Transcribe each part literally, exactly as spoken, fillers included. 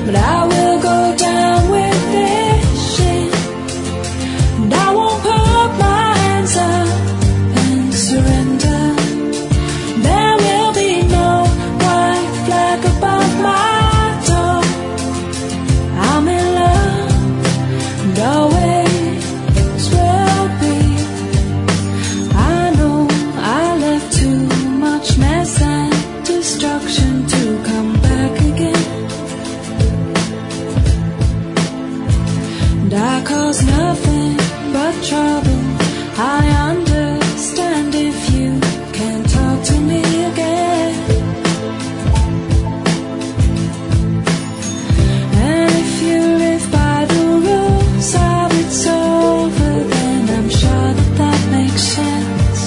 but I will go down with fishing, and I won't put my hands up and surrender. There will be no white flag above my door. I'm in love, and always will be. I know I left too much mess and destruction to come back again, and I cause nothing but trouble. I understand if you can't talk to me again, and if you live by the rules of it's over, then I'm sure that that makes sense.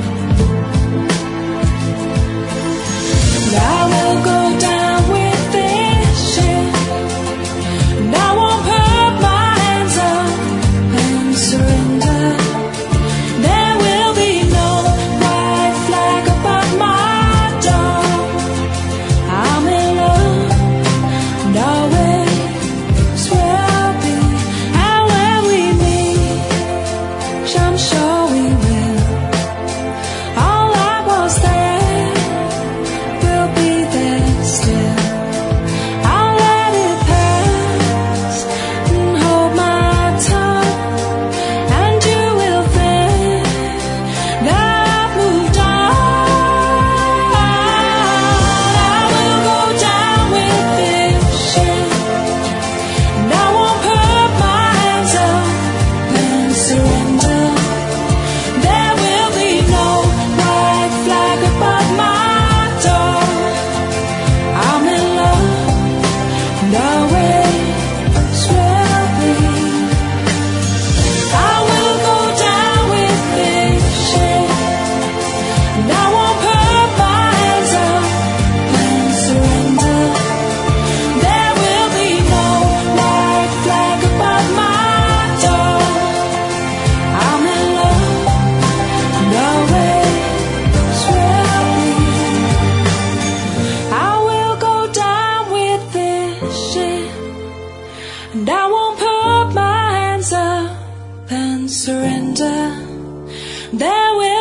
But I will go down with fishing, and I won't put my hands up and surrender. There will be no white flag above my door. I'm in love, and always will be. And when we meet, which I'm sure we will, all I was there will be there still. I'll let it pass and hold my tongue, and you will think that I've moved on. I will go down with fishing, and I won't put my hands up and surrender. There will be no white flag above my door. I'm in love, and always will be. I will go down with fishing, and I won't put my hands up and surrender. There will be no white flag above my door. I'm in love, and always will be. I will go down with fishing, and I won't put my hands up and surrender. There will